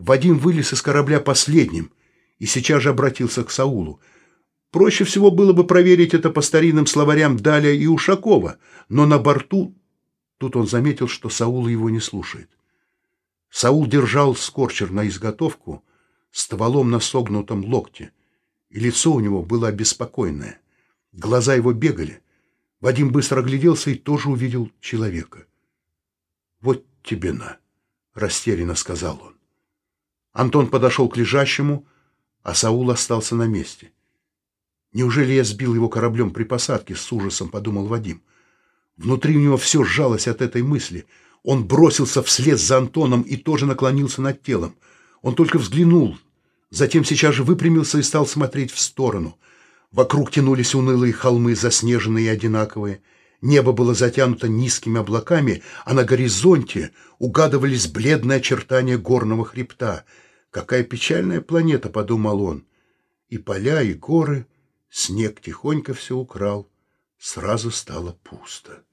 Вадим вылез из корабля последним и сейчас же обратился к Саулу. Проще всего было бы проверить это по старинным словарям Даля и Ушакова, но на борту... Тут он заметил, что Саул его не слушает. Саул держал скорчер на изготовку, стволом на согнутом локте, и лицо у него было обеспокоенное. Глаза его бегали. Вадим быстро огляделся и тоже увидел человека. «Вот тебе на!» — растерянно сказал он. Антон подошел к лежащему, а Саул остался на месте. «Неужели я сбил его кораблем при посадке?» — с ужасом подумал Вадим. Внутри у него все сжалось от этой мысли. Он бросился вслед за Антоном и тоже наклонился над телом. Он только взглянул, затем сейчас же выпрямился и стал смотреть в сторону. Вокруг тянулись унылые холмы, заснеженные и одинаковые. Небо было затянуто низкими облаками, а на горизонте угадывались бледные очертания горного хребта. «Какая печальная планета!» — подумал он. И поля, и горы, снег тихонько все украл. Сразу стало пусто.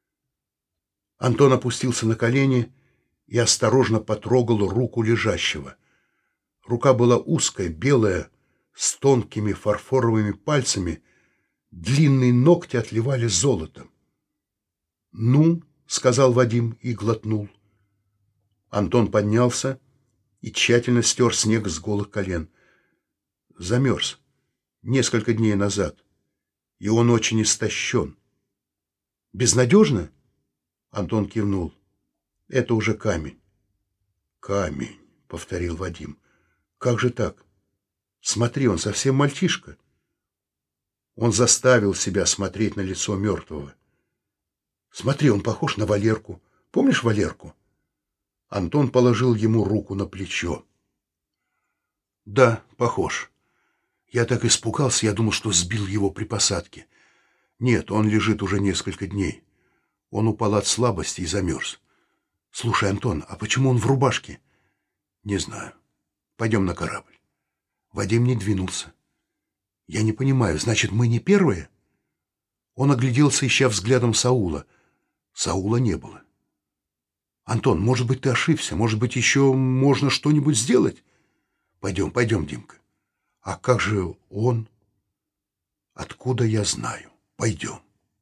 Антон опустился на колени и осторожно потрогал руку лежащего. Рука была узкая, белая, с тонкими фарфоровыми пальцами, длинные ногти отливали золотом. «Ну», — сказал Вадим и глотнул. Антон поднялся и тщательно стер снег с голых колен. Замерз несколько дней назад, и он очень истощен. «Безнадежно?» — Антон кивнул. «Это уже камень». «Камень», — повторил Вадим. «Как же так? Смотри, он совсем мальчишка». Он заставил себя смотреть на лицо мертвого. «Смотри, он похож на Валерку. Помнишь Валерку?» Антон положил ему руку на плечо. «Да, похож. Я так испугался, я думал, что сбил его при посадке. Нет, он лежит уже несколько дней. Он упал от слабости и замерз. Слушай, Антон, а почему он в рубашке?» «Не знаю. Пойдем на корабль». Вадим не двинулся. «Я не понимаю, значит, мы не первые?» Он огляделся, ища взглядом Саула. Саула не было. «Антон, может быть, ты ошибся? Может быть, еще можно что-нибудь сделать?» «Пойдем, пойдем, Димка». «А как же он?» «Откуда я знаю? Пойдем».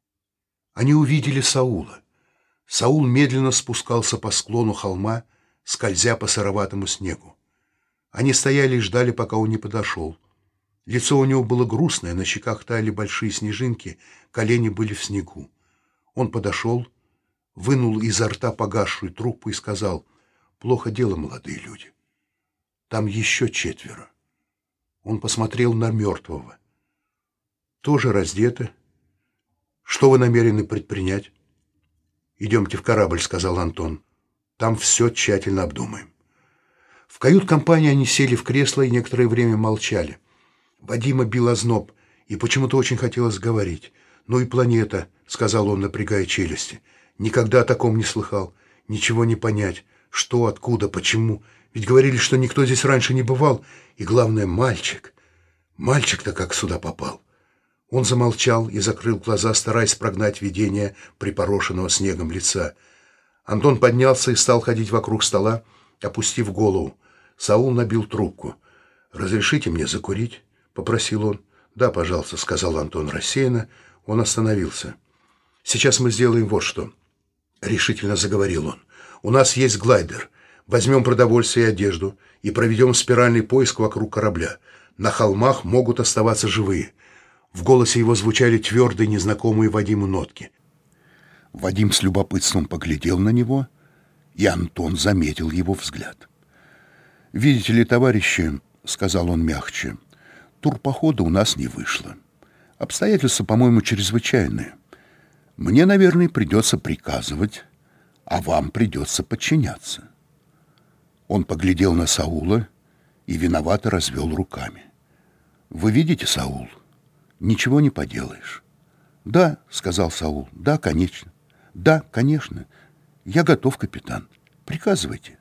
Они увидели Саула. Саул медленно спускался по склону холма, скользя по сыроватому снегу. Они стояли и ждали, пока он не подошел. Лицо у него было грустное, на щеках таяли большие снежинки, колени были в снегу. Он подошел, вынул изо рта погасшую трубку и сказал: «Плохо дело, молодые люди. Там еще 4». Он посмотрел на мертвого. «Тоже раздеты. Что вы намерены предпринять?» «Идемте в корабль», — сказал Антон. «Там все тщательно обдумаем». В кают-компании они сели в кресло и некоторое время молчали. Вадима бил озноб, и почему-то очень хотелось говорить. «Ну и планета», — сказал он, напрягая челюсти. «Никогда о таком не слыхал. Ничего не понять. Что, откуда, почему. Ведь говорили, что никто здесь раньше не бывал. И главное, мальчик. Мальчик-то как сюда попал». Он замолчал и закрыл глаза, стараясь прогнать видение припорошенного снегом лица. Антон поднялся и стал ходить вокруг стола, опустив голову. Саул набил трубку. «Разрешите мне закурить?» — попросил он. «Да, пожалуйста», — сказал Антон рассеянно. Он остановился. «Сейчас мы сделаем вот что», — решительно заговорил он. «У нас есть глайдер. Возьмем продовольствие и одежду и проведем спиральный поиск вокруг корабля. На холмах могут оставаться живые». В голосе его звучали твердые, незнакомые Вадиму нотки. Вадим с любопытством поглядел на него, и Антон заметил его взгляд. «Видите ли, товарищи, — сказал он мягче, — турпохода у нас не вышло. Обстоятельства, по-моему, чрезвычайные. Мне, наверное, придется приказывать, а вам придется подчиняться». Он поглядел на Саула и виновато развел руками. «Вы видите, Саул? Ничего не поделаешь». «Да, — сказал Саул, — да, конечно. Да, конечно. Я готов, капитан. Приказывайте».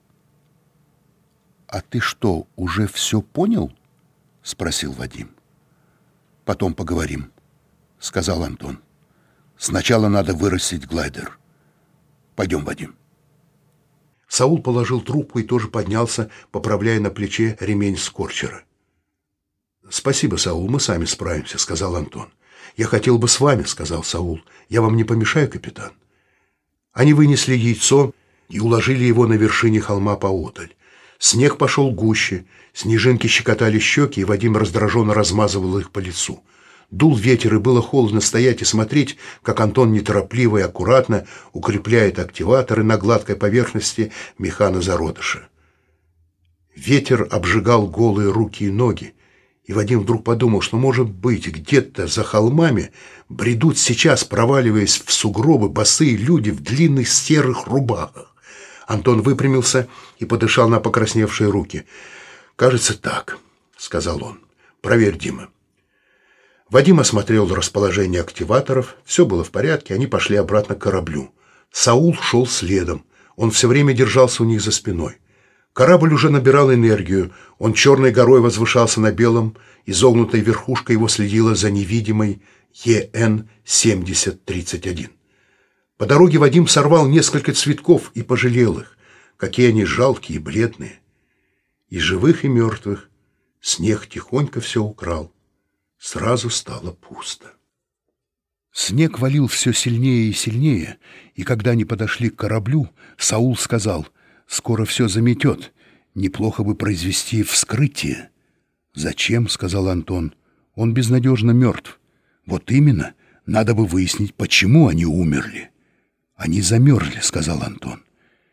«А ты что, уже все понял?» — спросил Вадим. «Потом поговорим», — сказал Антон. «Сначала надо вырастить глайдер. Пойдем, Вадим». Саул положил трубку и тоже поднялся, поправляя на плече ремень Скорчера. «Спасибо, Саул, мы сами справимся», — сказал Антон. «Я хотел бы с вами», — сказал Саул. «Я вам не помешаю, капитан?» Они вынесли яйцо и уложили его на вершине холма поодаль. Снег пошел гуще, снежинки щекотали щеки, и Вадим раздраженно размазывал их по лицу. Дул ветер, и было холодно стоять и смотреть, как Антон неторопливо и аккуратно укрепляет активаторы на гладкой поверхности механозародыша. Ветер обжигал голые руки и ноги, и Вадим вдруг подумал, что, может быть, где-то за холмами бредут сейчас, проваливаясь в сугробы, босые люди в длинных серых рубахах. Антон выпрямился и подышал на покрасневшие руки. «Кажется, так», — сказал он. «Проверь, Дима». Вадим осмотрел расположение активаторов. Все было в порядке, они пошли обратно к кораблю. Саул шел следом. Он все время держался у них за спиной. Корабль уже набирал энергию. Он черной горой возвышался на белом, изогнутой верхушкой его следила за невидимой ЕН-7031. По дороге Вадим сорвал несколько цветков и пожалел их. Какие они жалкие и бледные. И живых, и мертвых. Снег тихонько все украл. Сразу стало пусто. Снег валил все сильнее и сильнее, и когда они подошли к кораблю, Саул сказал: «Скоро все заметет. Неплохо бы произвести вскрытие». «Зачем?» — сказал Антон. «Он безнадежно мертв». «Вот именно. Надо бы выяснить, почему они умерли». «Они замерзли», — сказал Антон.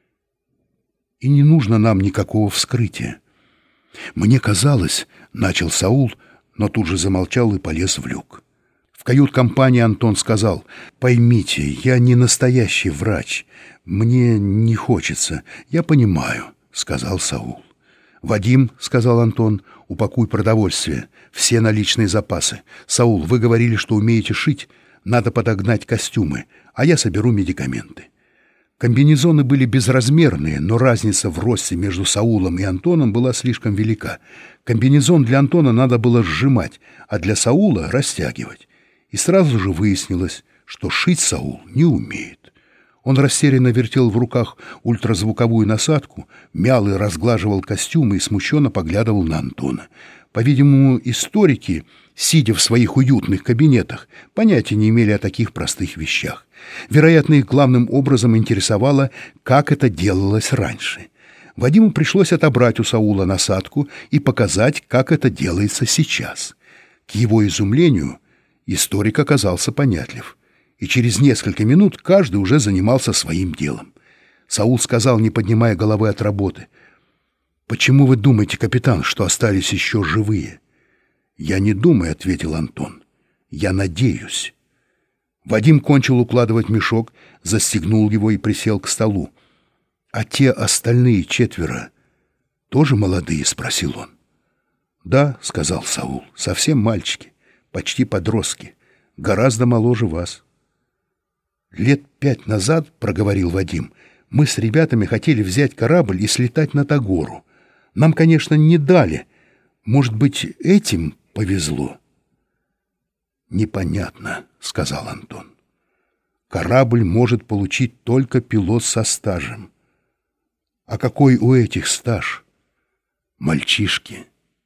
«И не нужно нам никакого вскрытия». «Мне казалось», — начал Саул, но тут же замолчал и полез в люк. В кают-компании Антон сказал: «Поймите, я не настоящий врач. Мне не хочется. Я понимаю», — сказал Саул. «Вадим», — сказал Антон, — «упакуй продовольствие, все наличные запасы. Саул, вы говорили, что умеете шить. Надо подогнать костюмы, а я соберу медикаменты». Комбинезоны были безразмерные, но разница в росте между Саулом и Антоном была слишком велика. Комбинезон для Антона надо было сжимать, а для Саула растягивать. И сразу же выяснилось, что шить Саул не умеет. Он растерянно вертел в руках ультразвуковую насадку, мял и разглаживал костюмы и смущенно поглядывал на Антона. По-видимому, историки, сидя в своих уютных кабинетах, понятия не имели о таких простых вещах. Вероятно, их главным образом интересовало, как это делалось раньше. Вадиму пришлось отобрать у Саула насадку и показать, как это делается сейчас. К его изумлению, историк оказался понятлив, и через несколько минут каждый уже занимался своим делом. Саул сказал, не поднимая головы от работы: «Почему вы думаете, капитан, что остались еще живые?» «Я не думаю», — ответил Антон. «Я надеюсь». Вадим кончил укладывать мешок, застегнул его и присел к столу. «А те остальные 4 тоже молодые?» — спросил он. «Да», — сказал Саул, — «совсем мальчики, почти подростки, гораздо моложе вас». «Лет 5 назад, — проговорил Вадим, — мы с ребятами хотели взять корабль и слетать на Тагору. Нам, конечно, не дали. Может быть, этим повезло?» «Непонятно», — сказал Антон. «Корабль может получить только пилот со стажем. А какой у этих стаж? Мальчишки».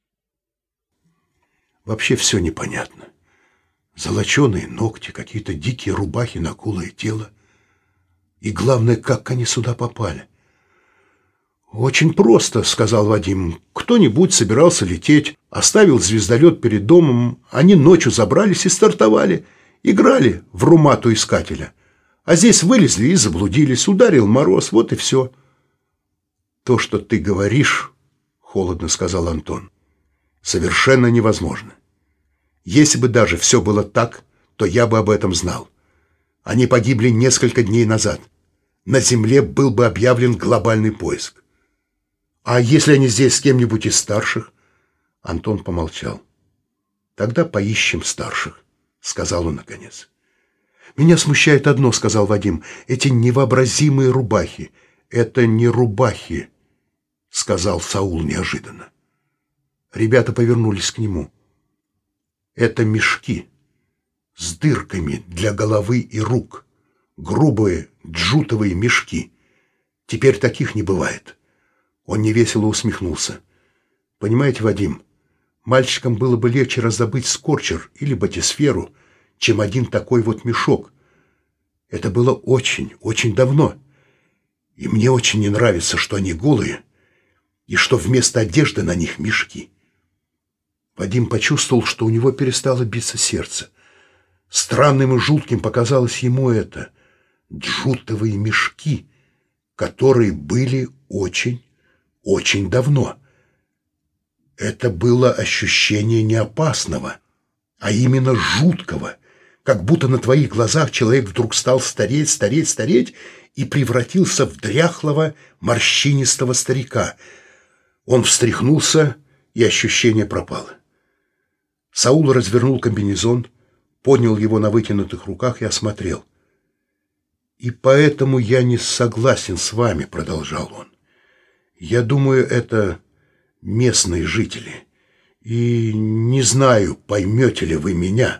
Вообще все непонятно. Золоченые ногти, какие-то дикие рубахи на голое тело. И главное, как они сюда попали. «Очень просто», — сказал Вадим. «Кто-нибудь собирался лететь, оставил звездолет перед домом, они ночью забрались и стартовали, играли в румату искателя. А здесь вылезли и заблудились, ударил мороз, вот и все». «То, что ты говоришь, — холодно сказал Антон, — совершенно невозможно. Если бы даже все было так, то я бы об этом знал. Они погибли несколько дней назад. На Земле был бы объявлен глобальный поиск. А если они здесь с кем-нибудь из старших?» Антон помолчал. «Тогда поищем старших», — сказал он наконец. «Меня смущает одно», — сказал Вадим, — «эти невообразимые рубахи». «Это не рубахи», — сказал Саул неожиданно. Ребята повернулись к нему. «Это мешки с дырками для головы и рук. Грубые джутовые мешки. Теперь таких не бывает». Он невесело усмехнулся. «Понимаете, Вадим, мальчикам было бы легче раздобыть скорчер или батисферу, чем один такой вот мешок. Это было очень, очень давно. И мне очень не нравится, что они голые, и что вместо одежды на них мешки». Вадим почувствовал, что у него перестало биться сердце. Странным и жутким показалось ему это. Джутовые мешки, которые были очень, очень давно. Это было ощущение не опасного, а именно жуткого, как будто на твоих глазах человек вдруг стал стареть, стареть, стареть и превратился в дряхлого, морщинистого старика. Он встряхнулся, и ощущение пропало. Саул развернул комбинезон, поднял его на вытянутых руках и осмотрел. «И поэтому я не согласен с вами», — продолжал он. «Я думаю, это местные жители. И не знаю, поймете ли вы меня.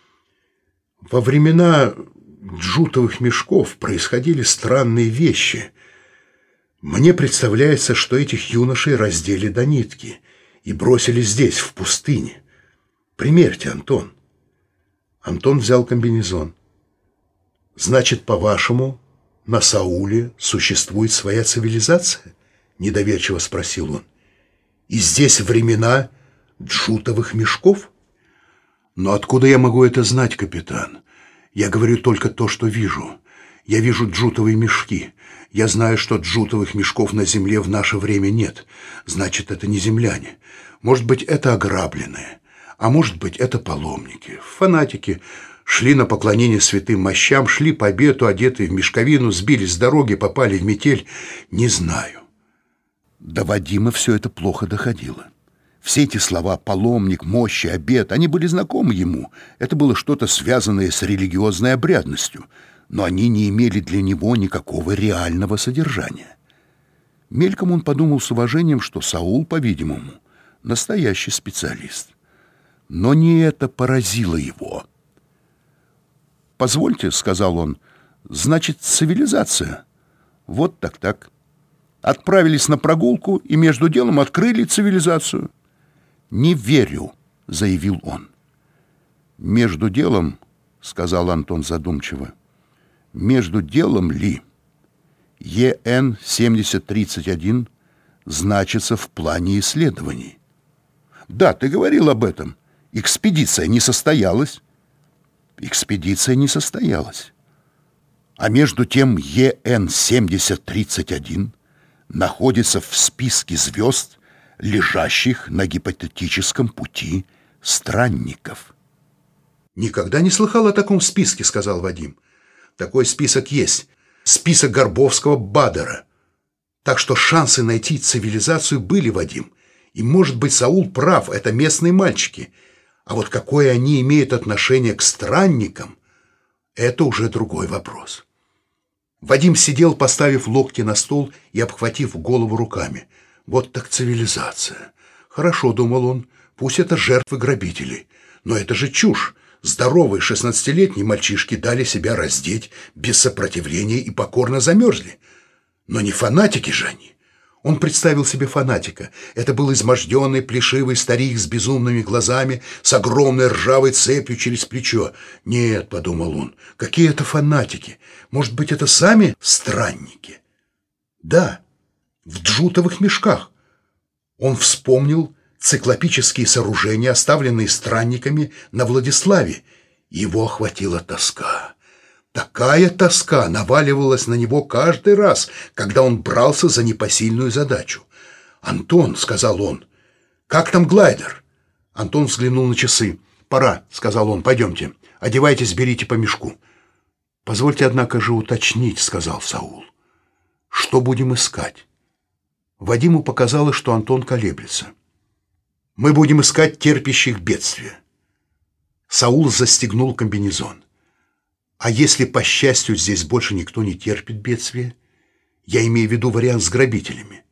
Во времена джутовых мешков происходили странные вещи. Мне представляется, что этих юношей раздели до нитки и бросили здесь, в пустыне. Примерьте, Антон». Антон взял комбинезон. «Значит, по-вашему, на Сауле существует своя цивилизация?» — недоверчиво спросил он. «И здесь времена джутовых мешков?» «Но откуда я могу это знать, капитан? Я говорю только то, что вижу. Я вижу джутовые мешки. Я знаю, что джутовых мешков на земле в наше время нет. Значит, это не земляне. Может быть, это ограбленные. А может быть, это паломники, фанатики, шли на поклонение святым мощам, шли по обету, одетые в мешковину, сбились с дороги, попали в метель. Не знаю». До Вадима все это плохо доходило. Все эти слова «паломник», «мощи», «обет» они были знакомы ему. Это было что-то связанное с религиозной обрядностью, но они не имели для него никакого реального содержания. Мельком он подумал с уважением, что Саул, по-видимому, настоящий специалист. Но не это поразило его. «Позвольте», — сказал он, — «значит, цивилизация». Вот так-так. Отправились на прогулку и между делом открыли цивилизацию. «Не верю», — заявил он. «Между делом», — сказал Антон задумчиво, — «между делом ли? ЕН 7031 значится в плане исследований». «Да, ты говорил об этом. Экспедиция не состоялась». «Экспедиция не состоялась. А между тем ЕН 7031 находится в списке звезд, лежащих на гипотетическом пути странников». «Никогда не слыхал о таком списке», — сказал Вадим. «Такой список есть. Список Горбовского-Бадера. Так что шансы найти цивилизацию были, Вадим. И, может быть, Саул прав, это местные мальчики. А вот какое они имеют отношение к странникам, это уже другой вопрос». Вадим сидел, поставив локти на стол и обхватив голову руками. «Вот так цивилизация. Хорошо», — думал он, — «пусть это жертвы грабителей. Но это же чушь. Здоровые 16-летние мальчишки дали себя раздеть без сопротивления и покорно замерзли. Но не фанатики же они». Он представил себе фанатика. Это был изможденный, плешивый старик с безумными глазами, с огромной ржавой цепью через плечо. «Нет», — подумал он, — «какие это фанатики? Может быть, это сами странники?» «Да, в джутовых мешках». Он вспомнил циклопические сооружения, оставленные странниками на Владиславе. Его охватила тоска. Такая тоска наваливалась на него каждый раз, когда он брался за непосильную задачу. «Антон», — сказал он, — «как там глайдер?» Антон взглянул на часы. «Пора», — сказал он, — «пойдемте. Одевайтесь, берите по мешку». «Позвольте, однако же, уточнить», — сказал Саул. «Что будем искать?» Вадиму показалось, что Антон колеблется. «Мы будем искать терпящих бедствия». Саул застегнул комбинезон. «А если, по счастью, здесь больше никто не терпит бедствия? Я имею в виду вариант с грабителями».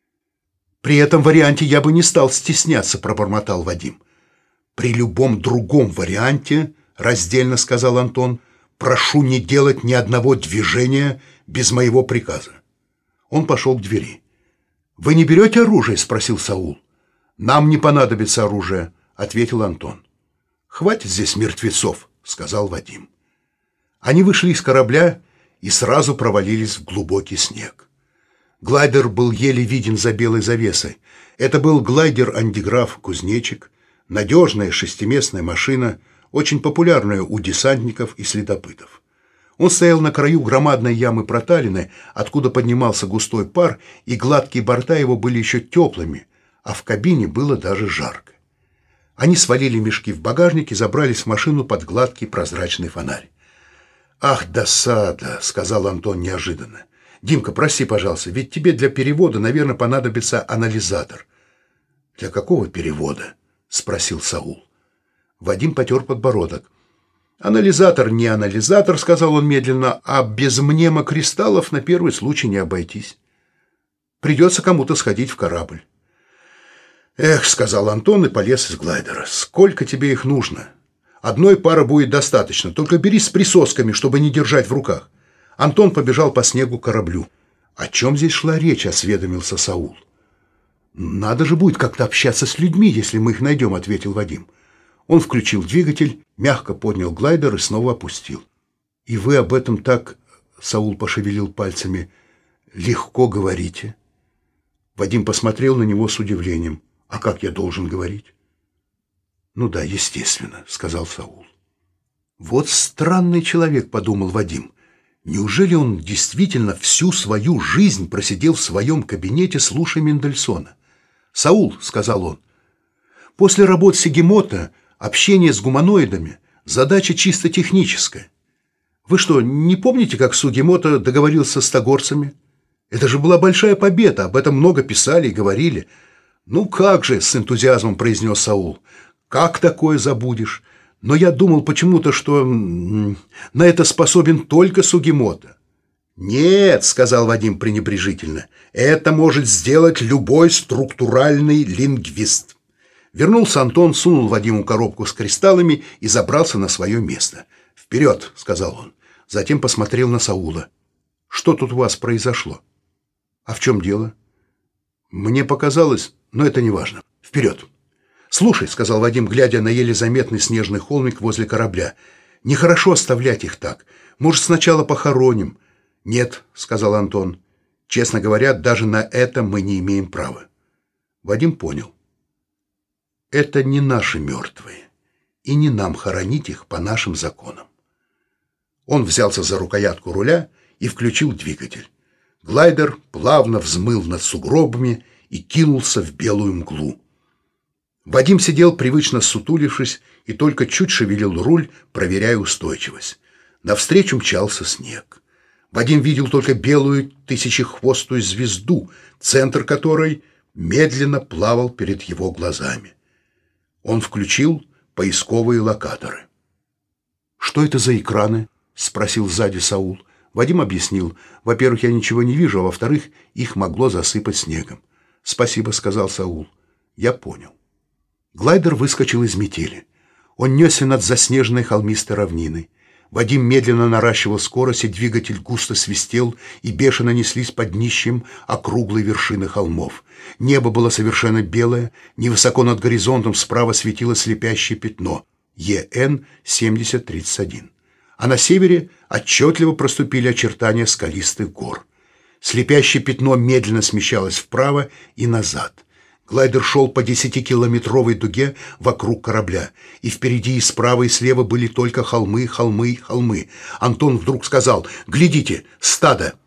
«При этом варианте я бы не стал стесняться», — пробормотал Вадим. «При любом другом варианте, — раздельно сказал Антон, — прошу не делать ни одного движения без моего приказа». Он пошел к двери. «Вы не берете оружие?» – спросил Саул. «Нам не понадобится оружие», – ответил Антон. «Хватит здесь мертвецов», – сказал Вадим. Они вышли из корабля и сразу провалились в глубокий снег. Глайдер был еле виден за белой завесой. Это был глайдер-антиграф «Кузнечик», надежная шестиместная машина, очень популярная у десантников и следопытов. Он стоял на краю громадной ямы проталины, откуда поднимался густой пар, и гладкие борта его были еще теплыми, а в кабине было даже жарко. Они свалили мешки в багажник и забрались в машину под гладкий прозрачный фонарь. «Ах, досада!» — сказал Антон неожиданно. «Димка, прости, пожалуйста, ведь тебе для перевода, наверное, понадобится анализатор». «Для какого перевода?» — спросил Саул. Вадим потер подбородок. «Анализатор не анализатор», — сказал он медленно, «а без мнемокристаллов на первый случай не обойтись. Придется кому-то сходить в корабль». «Эх», — сказал Антон и полез из глайдера, — «сколько тебе их нужно? Одной пары будет достаточно, только бери с присосками, чтобы не держать в руках». Антон побежал по снегу к кораблю. «О чем здесь шла речь?» — осведомился Саул. «Надо же будет как-то общаться с людьми, если мы их найдем», — ответил Вадим. Он включил двигатель, мягко поднял глайдер и снова опустил. «И вы об этом так, — Саул пошевелил пальцами, — легко говорите?» Вадим посмотрел на него с удивлением. «А как я должен говорить?» «Ну да, естественно», — сказал Саул. «Вот странный человек», — подумал Вадим. «Неужели он действительно всю свою жизнь просидел в своем кабинете, слушая Мендельсона?» «Саул», — сказал он, — «после работ Сигемота общение с гуманоидами — задача чисто техническая. Вы что, не помните, как Сугемото договорился с тагорцами? Это же была большая победа, об этом много писали и говорили». «Ну как же», — с энтузиазмом произнес Саул, — «как такое забудешь? Но я думал почему-то, что на это способен только Сугемото». «Нет», — сказал Вадим пренебрежительно, — «это может сделать любой структуральный лингвист». Вернулся Антон, сунул Вадиму коробку с кристаллами и забрался на свое место. «Вперед», — сказал он. Затем посмотрел на Саула. «Что тут у вас произошло?» «А в чем дело?» «Мне показалось, но это не важно. Вперед!» «Слушай», — сказал Вадим, глядя на еле заметный снежный холмик возле корабля, — «нехорошо оставлять их так. Может, сначала похороним?» «Нет», — сказал Антон. «Честно говоря, даже на это мы не имеем права». Вадим понял. «Это не наши мертвые, и не нам хоронить их по нашим законам». Он взялся за рукоятку руля и включил двигатель. Глайдер плавно взмыл над сугробами и кинулся в белую мглу. Вадим сидел, привычно ссутулившись, и только чуть шевелил руль, проверяя устойчивость. Навстречу мчался снег. Вадим видел только белую тысячехвостую звезду, центр которой медленно плавал перед его глазами. Он включил поисковые локаторы. «Что это за экраны?» — спросил сзади Саул. Вадим объяснил. «Во-первых, я ничего не вижу, а во-вторых, их могло засыпать снегом». «Спасибо», — сказал Саул. «Я понял». Глайдер выскочил из метели. Он несся над заснеженной холмистой равниной. Вадим медленно наращивал скорость, и двигатель густо свистел, и бешено неслись под днищем округлые вершины холмов. Небо было совершенно белое, невысоко над горизонтом справа светило слепящее пятно — ЕН-7031. А на севере отчетливо проступили очертания скалистых гор. Слепящее пятно медленно смещалось вправо и назад. Глайдер шел по 10-километровой дуге вокруг корабля, и впереди и справа и слева были только холмы, холмы, холмы. Антон вдруг сказал: «Глядите, стадо!»